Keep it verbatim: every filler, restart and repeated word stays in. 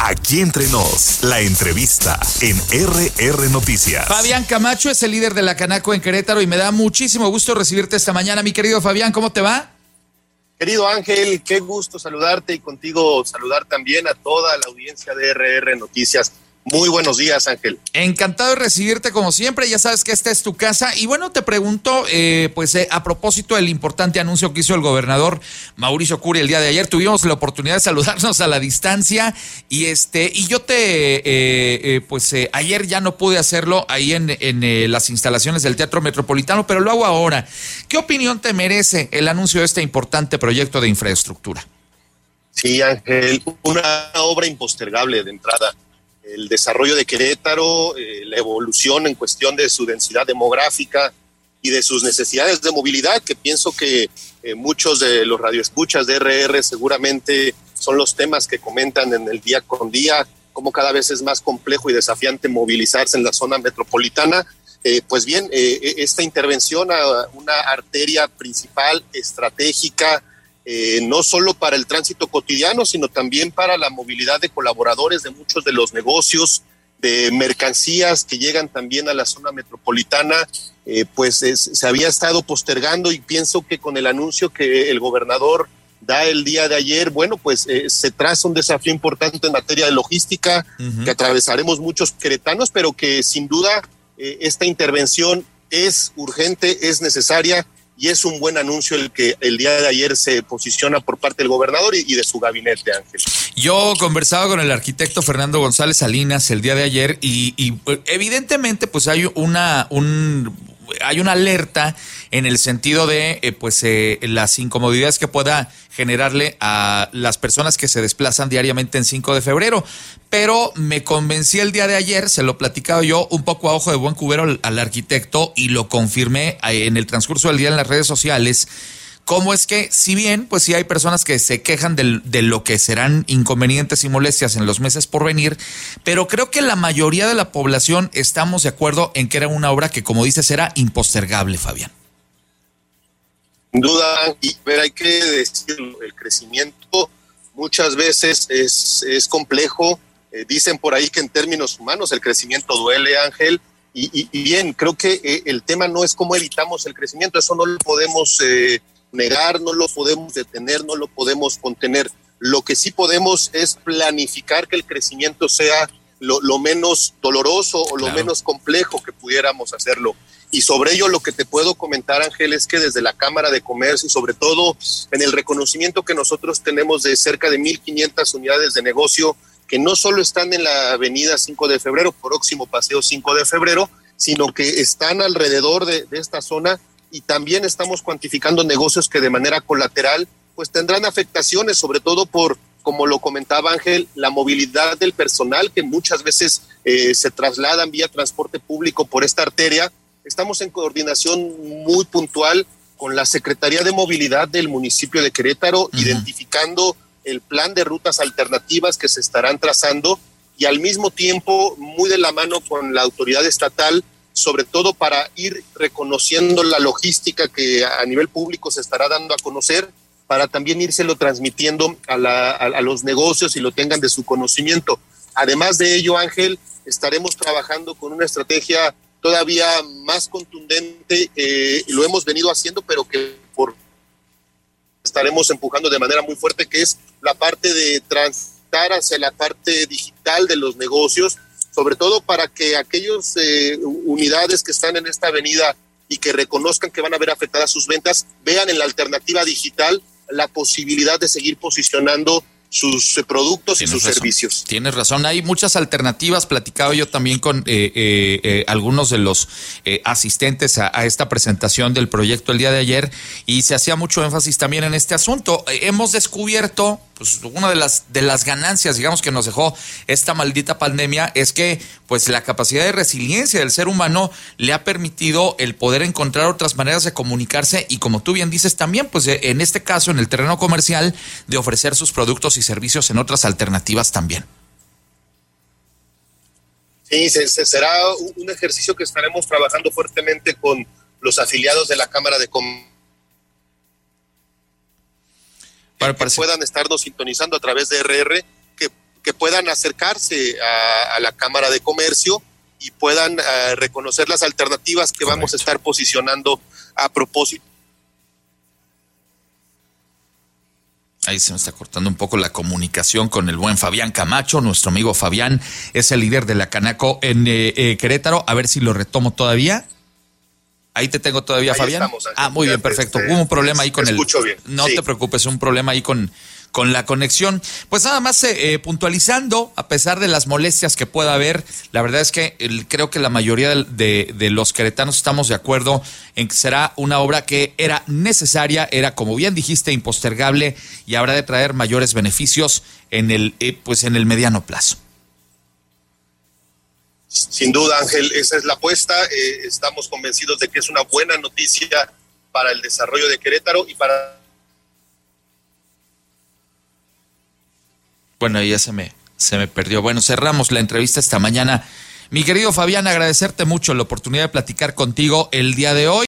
Aquí entre nos, la entrevista en R R Noticias. Fabián Camacho es el líder de la Canaco en Querétaro y me da muchísimo gusto recibirte esta mañana. Mi querido Fabián, ¿cómo te va? Querido Ángel, qué gusto saludarte y contigo saludar también a toda la audiencia de R R Noticias. Muy buenos días, Ángel. Encantado de recibirte como siempre, ya sabes que esta es tu casa. Y bueno, te pregunto, eh, pues eh, a propósito del importante anuncio que hizo el gobernador Mauricio Curi el día de ayer, tuvimos la oportunidad de saludarnos a la distancia y este y yo te, eh, eh, pues eh, ayer ya no pude hacerlo ahí en, en eh, las instalaciones del Teatro Metropolitano, pero lo hago ahora. ¿Qué opinión te merece el anuncio de este importante proyecto de infraestructura? Sí, Ángel, una obra impostergable de entrada. El desarrollo de Querétaro, eh, la evolución en cuestión de su densidad demográfica y de sus necesidades de movilidad, que pienso que eh, muchos de los radioescuchas de R R seguramente son los temas que comentan en el día con día, cómo cada vez es más complejo y desafiante movilizarse en la zona metropolitana. Eh, pues bien, eh, esta intervención a una arteria principal, estratégica, Eh, no solo para el tránsito cotidiano, sino también para la movilidad de colaboradores de muchos de los negocios, de mercancías que llegan también a la zona metropolitana, eh, pues es, se había estado postergando y pienso que con el anuncio que el gobernador da el día de ayer, bueno, pues eh, se traza un desafío importante en materia de logística, uh-huh. que atravesaremos muchos queretanos, pero que sin duda eh, esta intervención es urgente, es necesaria, y es un buen anuncio el que el día de ayer se posiciona por parte del gobernador y, y de su gabinete, Ángel. Yo conversaba con el arquitecto Fernando González Salinas el día de ayer y, y evidentemente pues hay una un hay una alerta en el sentido de eh, pues eh, las incomodidades que pueda generarle a las personas que se desplazan diariamente en cinco de febrero, pero me convencí el día de ayer, se lo platicaba yo un poco a ojo de buen cubero al, al arquitecto y lo confirmé en el transcurso del día en las redes sociales. Cómo es que, si bien, pues sí hay personas que se quejan de, de lo que serán inconvenientes y molestias en los meses por venir, pero creo que la mayoría de la población estamos de acuerdo en que era una obra que, como dices, era impostergable, Fabián. Sin duda, y pero hay que decirlo, el crecimiento muchas veces es, es complejo. Eh, dicen por ahí que en términos humanos el crecimiento duele, Ángel, y, y, y bien, creo que eh, el tema no es cómo evitamos el crecimiento, eso no lo podemos eh, negar, no lo podemos detener, no lo podemos contener. Lo que sí podemos es planificar que el crecimiento sea lo, lo menos doloroso o lo claro. menos complejo que pudiéramos hacerlo. Y sobre ello lo que te puedo comentar, Ángel, es que desde la Cámara de Comercio y sobre todo en el reconocimiento que nosotros tenemos de cerca de mil quinientas unidades de negocio que no solo están en la avenida cinco de febrero, próximo paseo cinco de febrero, sino que están alrededor de, de esta zona, y también estamos cuantificando negocios que de manera colateral pues tendrán afectaciones, sobre todo por, como lo comentaba Ángel, la movilidad del personal que muchas veces eh, se trasladan vía transporte público por esta arteria. Estamos en coordinación muy puntual con la Secretaría de Movilidad del municipio de Querétaro, uh-huh. identificando el plan de rutas alternativas que se estarán trazando y al mismo tiempo muy de la mano con la autoridad estatal, sobre todo para ir reconociendo la logística que a nivel público se estará dando a conocer, para también írselo transmitiendo a, la, a, a los negocios y lo tengan de su conocimiento. Además de ello, Ángel, estaremos trabajando con una estrategia todavía más contundente, eh, lo hemos venido haciendo, pero que por estaremos empujando de manera muy fuerte, que es la parte de transitar hacia la parte digital de los negocios, sobre todo para que aquellas eh, unidades que están en esta avenida y que reconozcan que van a ver afectadas sus ventas, vean en la alternativa digital la posibilidad de seguir posicionando sus eh, productos y sus razón. servicios. Tienes razón, hay muchas alternativas. Platicaba yo también con eh, eh, eh, algunos de los eh, asistentes a, a esta presentación del proyecto el día de ayer y se hacía mucho énfasis también en este asunto. Eh, hemos descubierto, pues una de las de las ganancias, digamos, que nos dejó esta maldita pandemia es que pues la capacidad de resiliencia del ser humano le ha permitido el poder encontrar otras maneras de comunicarse y, como tú bien dices también, pues en este caso en el terreno comercial, de ofrecer sus productos y servicios en otras alternativas también. Sí, se, se será un ejercicio que estaremos trabajando fuertemente con los afiliados de la Cámara de Comercio, para que parece... puedan estarnos sintonizando a través de R R, que, que puedan puedan acercarse a, a la Cámara de Comercio y puedan uh, reconocer las alternativas que Correcto. Vamos a estar posicionando a propósito. Ahí se me está cortando un poco la comunicación con el buen Fabián Camacho. Nuestro amigo Fabián es el líder de la Canaco en eh, eh, Querétaro. A ver si lo retomo todavía. Ahí te tengo todavía, ahí Fabián. Estamos, ah, muy bien, perfecto. Hubo un problema ahí con el... Bien. No sí. te preocupes, un problema ahí con, con la conexión. Pues nada más eh, puntualizando, a pesar de las molestias que pueda haber, la verdad es que el, creo que la mayoría de, de, de los queretanos estamos de acuerdo en que será una obra que era necesaria, era, como bien dijiste, impostergable y habrá de traer mayores beneficios en el, eh, pues en el mediano plazo. Sin duda, Ángel, esa es la apuesta. Eh, estamos convencidos de que es una buena noticia para el desarrollo de Querétaro y para... Bueno, ya se me, se me perdió. Bueno, cerramos la entrevista esta mañana. Mi querido Fabián, agradecerte mucho la oportunidad de platicar contigo el día de hoy.